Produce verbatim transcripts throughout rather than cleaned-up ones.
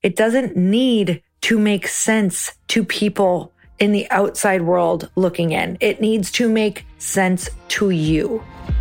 It doesn't need to make sense to people in the outside world looking in. It needs to make sense to you.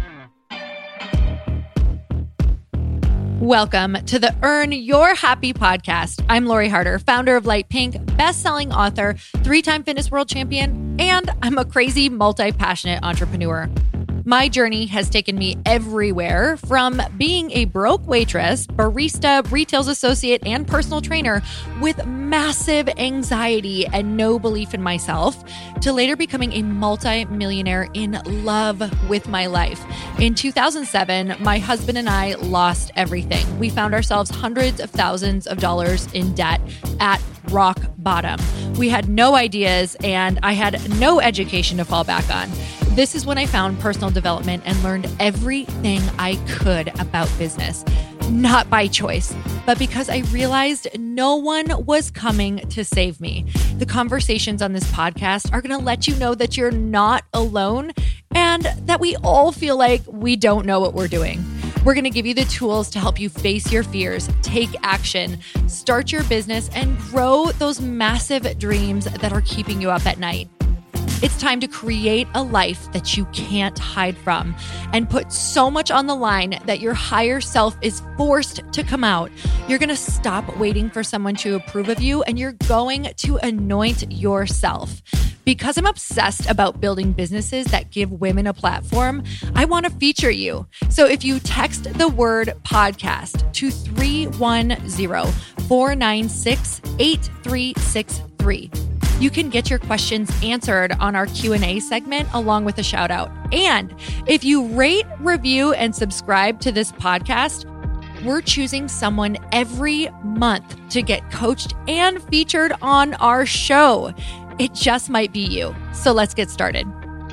Welcome to the Earn Your Happy podcast. I'm Lori Harder, founder of Light Pink, best-selling author, three-time fitness world champion, and I'm a crazy, multi-passionate entrepreneur. My journey has taken me everywhere, from being a broke waitress, barista, retail associate, and personal trainer with massive anxiety and no belief in myself, to later becoming a multi-millionaire in love with my life. In two thousand seven, my husband and I lost everything. We found ourselves hundreds of thousands of dollars in debt at rock bottom. We had no ideas, and I had no education to fall back on. This is when I found personal development and learned everything I could about business. Not by choice, but because I realized no one was coming to save me. The conversations on this podcast are going to let you know that you're not alone and that we all feel like we don't know what we're doing. We're going to give you the tools to help you face your fears, take action, start your business, and grow those massive dreams that are keeping you up at night. It's time to create a life that you can't hide from and put so much on the line that your higher self is forced to come out. You're going to stop waiting for someone to approve of you, and you're going to anoint yourself. Because I'm obsessed about building businesses that give women a platform, I want to feature you. So if you text the word podcast to three one zero, four nine six, eight three six three, you can get your questions answered on our Q and A segment along with a shout out. And if you rate, review, and subscribe to this podcast, we're choosing someone every month to get coached and featured on our show. It just might be you. So let's get started.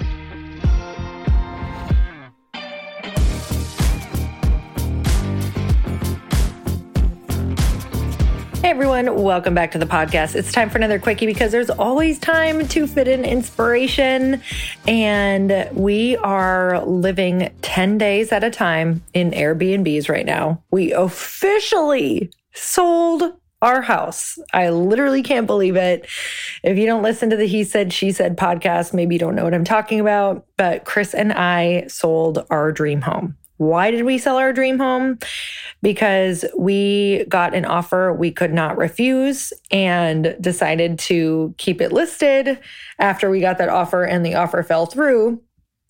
Hey everyone, welcome back to the podcast. It's time for another quickie because there's always time to fit in inspiration. And we are living ten days at a time in Airbnbs right now. We officially sold our house. I literally can't believe it. If you don't listen to the He Said, She Said podcast, maybe you don't know what I'm talking about, but Chris and I sold our dream home. Why did we sell our dream home? Because we got an offer we could not refuse and decided to keep it listed after we got that offer and the offer fell through.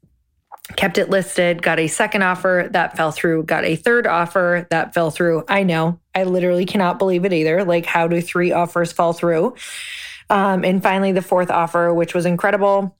Kept it listed, got a second offer that fell through, got a third offer that fell through. I know, I literally cannot believe it either. Like, how do three offers fall through? Um, and finally, the fourth offer, which was incredible,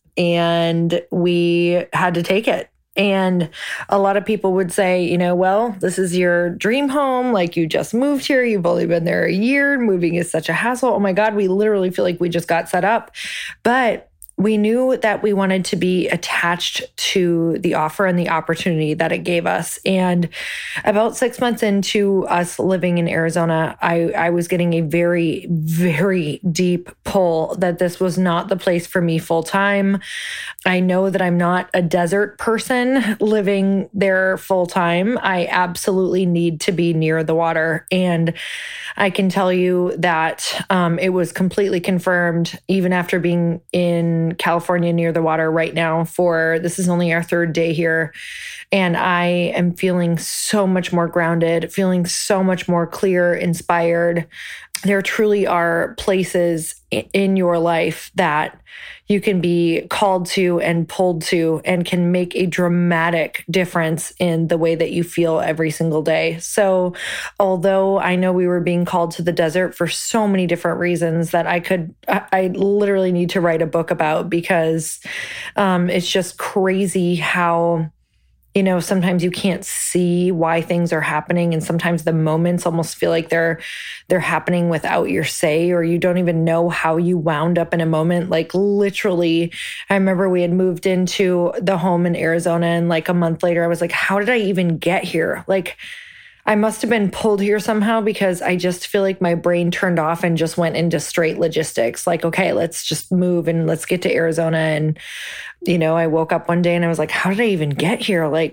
and we had to take it. And a lot of people would say, you know, well, this is your dream home. Like, you just moved here. You've only been there a year. Moving is such a hassle. Oh my God, we literally feel like we just got set up. But we knew that we wanted to be attached to the offer and the opportunity that it gave us. And about six months into us living in Arizona, I, I was getting a very, very deep pull that this was not the place for me full time. I know that I'm not a desert person living there full time. I absolutely need to be near the water. And I can tell you that um, it was completely confirmed even after being in California near the water right now for, this is only our third day here. And I am feeling so much more grounded, feeling so much more clear, inspired. There truly are places in your life that you can be called to and pulled to and can make a dramatic difference in the way that you feel every single day. So although I know we were being called to the desert for so many different reasons that I could, I, I literally need to write a book about, because um, it's just crazy how, you know, sometimes you can't see why things are happening. And sometimes the moments almost feel like they're they're happening without your say, or you don't even know how you wound up in a moment. Like, literally, I remember we had moved into the home in Arizona, and like a month later, I was like, how did I even get here? Like, I must have been pulled here somehow, because I just feel like my brain turned off and just went into straight logistics. Like, okay, let's just move and let's get to Arizona. And, you know, I woke up one day and I was like, how did I even get here? Like,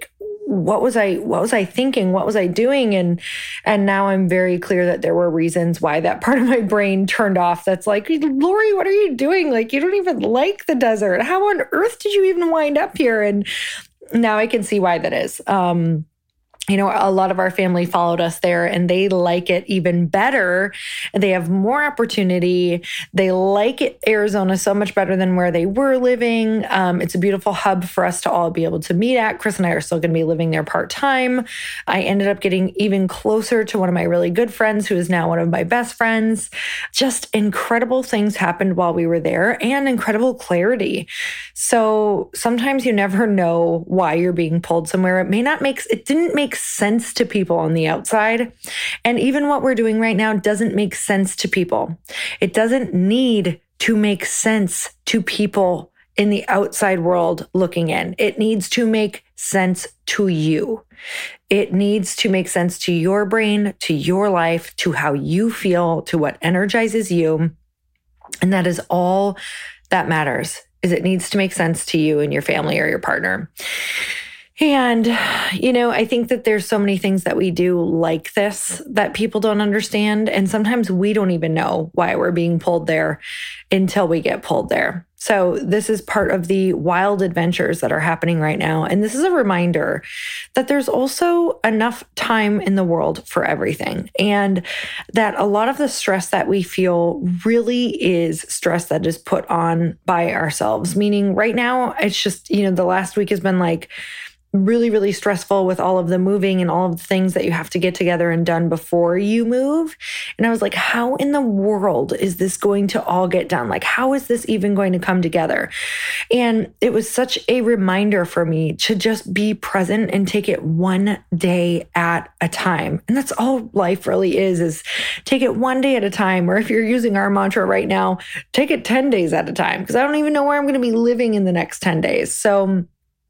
what was I, what was I thinking? What was I doing? And, and now I'm very clear that there were reasons why that part of my brain turned off. That's like, Lori, what are you doing? Like, you don't even like the desert. How on earth did you even wind up here? And now I can see why that is. Um, You know, a lot of our family followed us there and they like it even better. They have more opportunity. They like it, Arizona so much better than where they were living. Um, it's a beautiful hub for us to all be able to meet at. Chris and I are still going to be living there part-time. I ended up getting even closer to one of my really good friends who is now one of my best friends. Just incredible things happened while we were there and incredible clarity. So sometimes you never know why you're being pulled somewhere. It may not make, it didn't make sense to people on the outside. And even what we're doing right now doesn't make sense to people. It doesn't need to make sense to people in the outside world looking in. It needs to make sense to you. It needs to make sense to your brain, to your life, to how you feel, to what energizes you. And that is all that matters, is it needs to make sense to you and your family or your partner. And, you know, I think that there's so many things that we do like this that people don't understand. And sometimes we don't even know why we're being pulled there until we get pulled there. So this is part of the wild adventures that are happening right now. And this is a reminder that there's also enough time in the world for everything. And that a lot of the stress that we feel really is stress that is put on by ourselves. Meaning right now, it's just, you know, the last week has been like, really, really stressful with all of the moving and all of the things that you have to get together and done before you move. And I was like, how in the world is this going to all get done? Like, how is this even going to come together? And it was such a reminder for me to just be present and take it one day at a time. And that's all life really is, is take it one day at a time. Or if you're using our mantra right now, take it ten days at a time, because I don't even know where I'm going to be living in the next ten days. So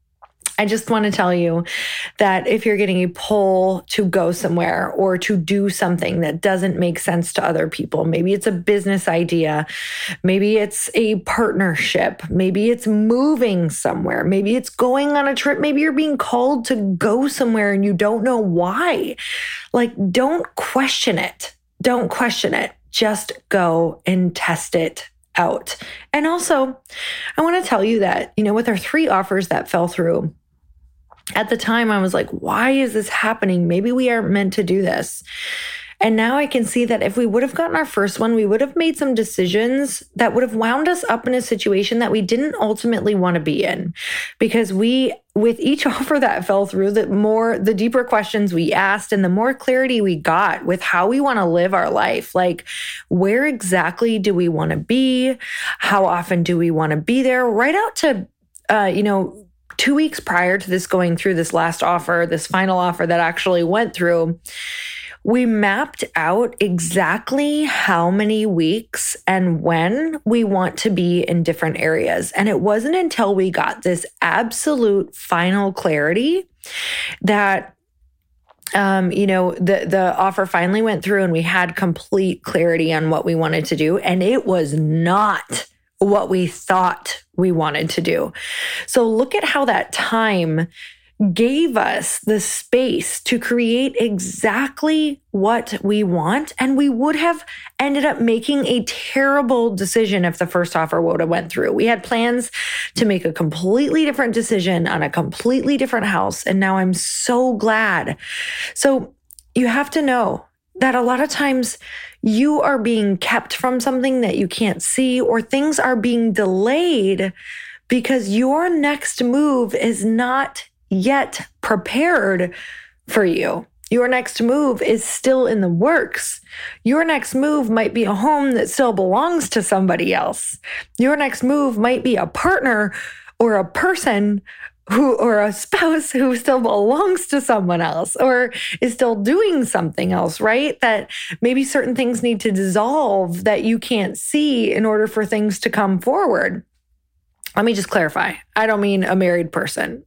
I just want to tell you that if you're getting a pull to go somewhere or to do something that doesn't make sense to other people, maybe it's a business idea, maybe it's a partnership, maybe it's moving somewhere, maybe it's going on a trip, maybe you're being called to go somewhere and you don't know why. Like, don't question it. Don't question it. Just go and test it out. And also, I want to tell you that, you know, with our three offers that fell through, at the time, I was like, why is this happening? Maybe we aren't meant to do this. And now I can see that if we would have gotten our first one, we would have made some decisions that would have wound us up in a situation that we didn't ultimately want to be in. Because we, with each offer that fell through, the more, the deeper questions we asked and the more clarity we got with how we want to live our life. Like, where exactly do we want to be? How often do we want to be there? Right out to, uh, you know, two weeks prior to this going through, this last offer, this final offer that actually went through, we mapped out exactly how many weeks and when we want to be in different areas. And it wasn't until we got this absolute final clarity that Um, you know, the, the offer finally went through and we had complete clarity on what we wanted to do. And it was not what we thought we wanted to do. So look at how that time gave us the space to create exactly what we want. And we would have ended up making a terrible decision if the first offer would have went through. We had plans to make a completely different decision on a completely different house. And now I'm so glad. So you have to know that a lot of times you are being kept from something that you can't see, or things are being delayed because your next move is not yet prepared for you. Your next move is still in the works. Your next move might be a home that still belongs to somebody else. Your next move might be a partner or a person who, or a spouse who still belongs to someone else or is still doing something else, right? That maybe certain things need to dissolve that you can't see in order for things to come forward. Let me just clarify. I don't mean a married person.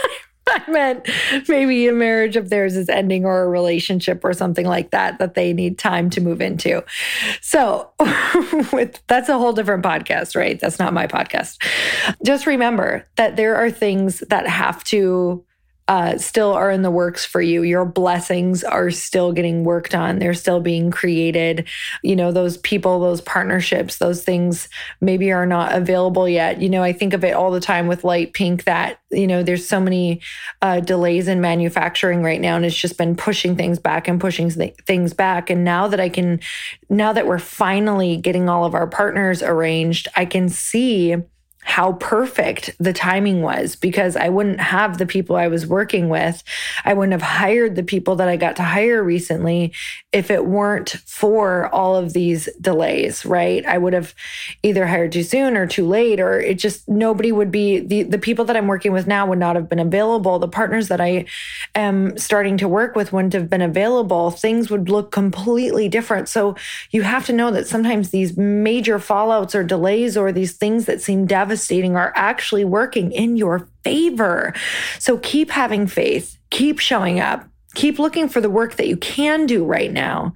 I meant maybe a marriage of theirs is ending, or a relationship or something like that, that they need time to move into. So with, that's a whole different podcast, right? That's not my podcast. Just remember that there are things that have to uh, still are in the works for you. Your blessings are still getting worked on. They're still being created. You know, those people, those partnerships, those things maybe are not available yet. You know, I think of it all the time with Light Pink that, you know, there's so many uh, delays in manufacturing right now, and it's just been pushing things back and pushing th- things back. And now that I can, now that we're finally getting all of our partners arranged, I can see how perfect the timing was, because I wouldn't have the people I was working with. I wouldn't have hired the people that I got to hire recently if it weren't for all of these delays, right? I would have either hired too soon or too late, or it just, nobody would be, the, the people that I'm working with now would not have been available. The partners that I am starting to work with wouldn't have been available. Things would look completely different. So you have to know that sometimes these major fallouts or delays or these things that seem devastating devastating are actually working in your favor. So keep having faith, keep showing up, keep looking for the work that you can do right now.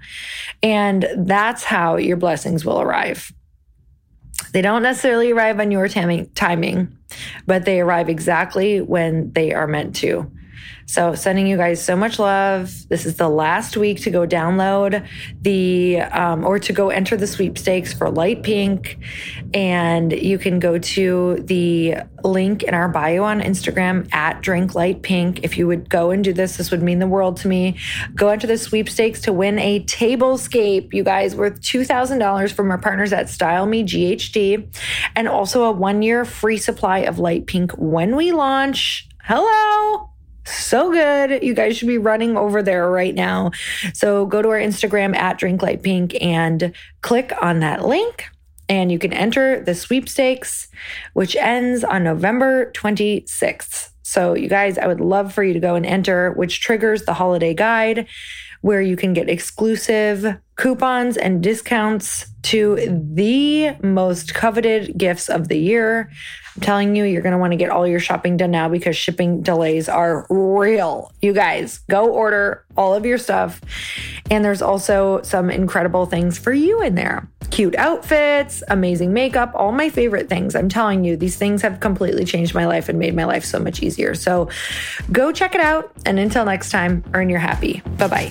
And that's how your blessings will arrive. They don't necessarily arrive on your timing, but they arrive exactly when they are meant to. So sending you guys so much love. This is the last week to go download the, um, or to go enter the sweepstakes for Light Pink. And you can go to the link in our bio on Instagram at Drink Light Pink. If you would go and do this, this would mean the world to me. Go enter the sweepstakes to win a tablescape, you guys, worth two thousand dollars from our partners at Style Me G H D, and also a one-year free supply of Light Pink when we launch. Hello. So good. You guys should be running over there right now. So go to our Instagram at Drink Light Pink and click on that link, and you can enter the sweepstakes, which ends on November twenty-sixth. So you guys, I would love for you to go and enter, which triggers the holiday guide, where you can get exclusive coupons and discounts to the most coveted gifts of the year. I'm telling you, you're going to want to get all your shopping done now because shipping delays are real. You guys, go order all of your stuff. And there's also some incredible things for you in there. Cute outfits, amazing makeup, all my favorite things. I'm telling you, these things have completely changed my life and made my life so much easier. So go check it out. And until next time, earn your happy. Bye-bye.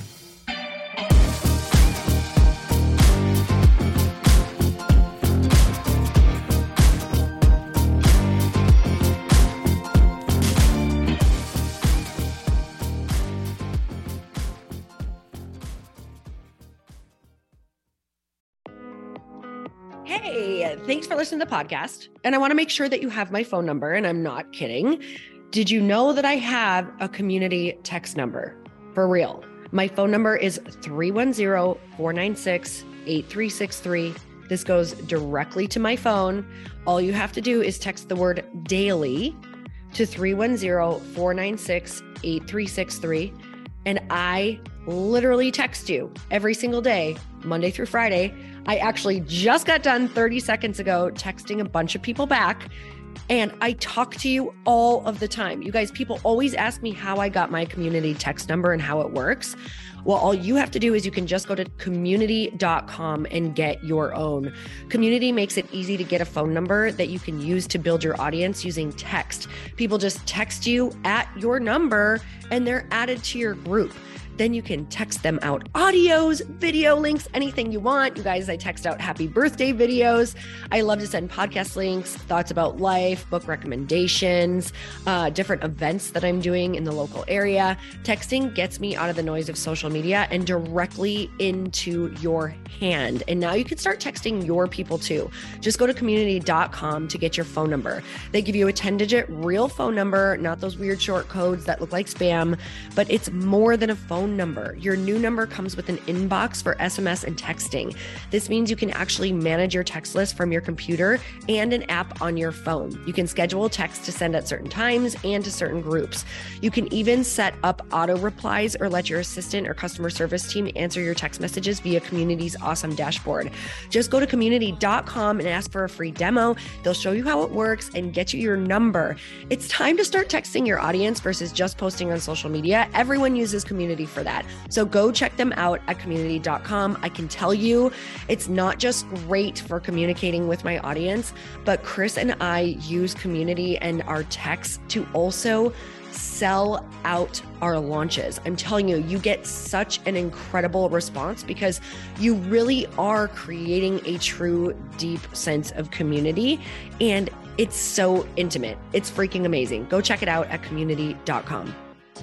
Hey, thanks for listening to the podcast. And I want to make sure that you have my phone number, and I'm not kidding. Did you know that I have a community text number? For real. My phone number is three one zero, four nine six, eight three six three. This goes directly to my phone. All you have to do is text the word daily to three one zero, four nine six, eight three six three. And I literally text you every single day, Monday through Friday. I actually just got done thirty seconds ago texting a bunch of people back, and I talk to you all of the time. You guys, people always ask me how I got my community text number and how it works. Well, all you have to do is you can just go to community dot com and get your own. Community makes it easy to get a phone number that you can use to build your audience using text. People just text you at your number and they're added to your group. Then you can text them out audios, video links, anything you want. You guys, I text out happy birthday videos. I love to send podcast links, thoughts about life, book recommendations, uh, different events that I'm doing in the local area. Texting gets me out of the noise of social media and directly into your hand. And now you can start texting your people too. Just go to community dot com to get your phone number. They give you a ten digit real phone number, not those weird short codes that look like spam, but it's more than a phone number. Your new number comes with an inbox for S M S and texting. This means you can actually manage your text list from your computer and an app on your phone. You can schedule text to send at certain times and to certain groups. You can even set up auto replies or let your assistant or customer service team answer your text messages via Community's awesome dashboard. Just go to community dot com and ask for a free demo. They'll show you how it works and get you your number. It's time to start texting your audience versus just posting on social media. Everyone uses Community for that. So go check them out at community dot com. I can tell you it's not just great for communicating with my audience, but Chris and I use Community and our texts to also sell out our launches. I'm telling you, you get such an incredible response because you really are creating a true, deep sense of community. And it's so intimate. It's freaking amazing. Go check it out at community dot com.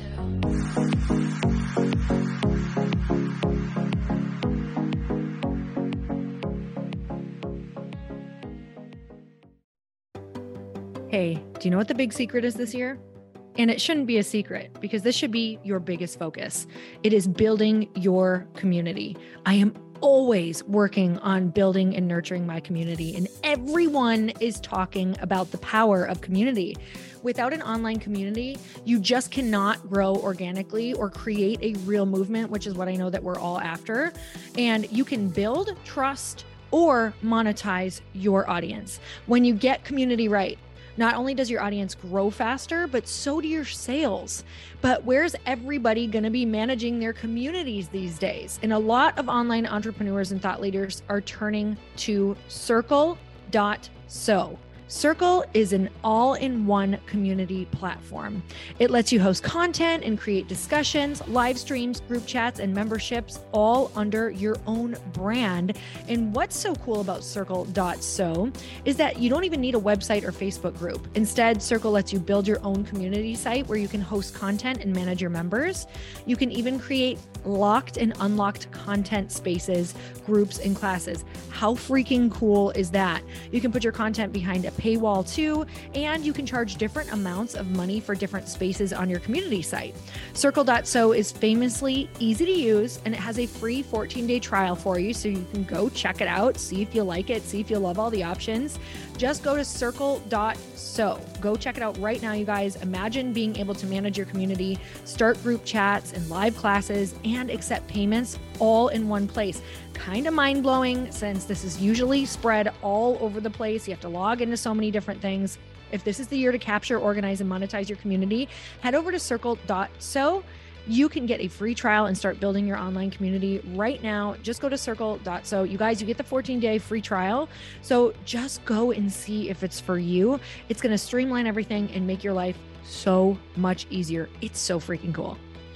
Hey, do you know what the big secret is this year? And it shouldn't be a secret because this should be your biggest focus. It is building your community. I am always working on building and nurturing my community, and everyone is talking about the power of community. Without an online community, you just cannot grow organically or create a real movement, which is what I know that we're all after. And you can build trust or monetize your audience. When you get community right, not only does your audience grow faster, but so do your sales. But where's everybody going to be managing their communities these days? And a lot of online entrepreneurs and thought leaders are turning to Circle dot so. Circle is an all-in-one community platform. It lets you host content and create discussions, live streams, group chats, and memberships all under your own brand. And what's so cool about Circle dot so is that you don't even need a website or Facebook group. Instead, Circle lets you build your own community site where you can host content and manage your members. You can even create locked and unlocked content spaces, groups, and classes. How freaking cool is that? You can put your content behind a paywall too, and you can charge different amounts of money for different spaces on your community site. Circle dot so is famously easy to use, and it has a free fourteen day trial for you, so you can go check it out, see if you like it, see if you love all the options. Just go to Circle dot so. Go check it out right now, you guys. Imagine being able to manage your community, start group chats and live classes, and accept payments all in one place. Kind of mind-blowing since this is usually spread all over the place. You have to log into so many different things. If this is the year to capture, organize, and monetize your community, head over to Circle dot so. You can get a free trial and start building your online community right now. Just go to Circle dot so. You guys, you get the fourteen day free trial. So just go and see if it's for you. It's going to streamline everything and make your life so much easier. It's so freaking cool.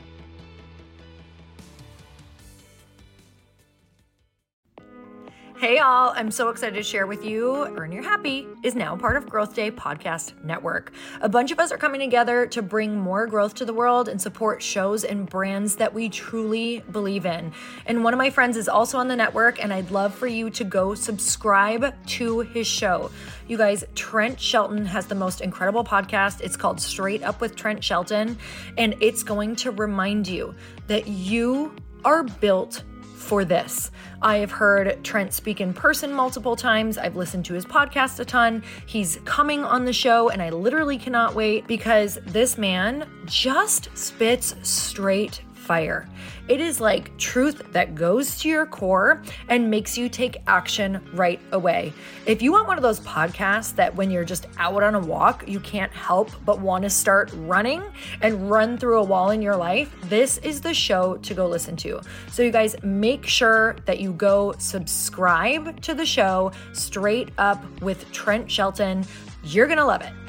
Hey y'all, I'm so excited to share with you, Earn Your Happy is now part of Growth Day Podcast Network. A bunch of us are coming together to bring more growth to the world and support shows and brands that we truly believe in. And one of my friends is also on the network, and I'd love for you to go subscribe to his show. You guys, Trent Shelton has the most incredible podcast. It's called Straight Up with Trent Shelton, and it's going to remind you that you are built for this. I have heard Trent speak in person multiple times. I've listened to his podcast a ton. He's coming on the show, and I literally cannot wait because this man just spits straight fire. It is like truth that goes to your core and makes you take action right away. If you want one of those podcasts that when you're just out on a walk, you can't help but want to start running and run through a wall in your life, this is the show to go listen to. So you guys, make sure that you go subscribe to the show, Straight Up with Trent Shelton. You're going to love it.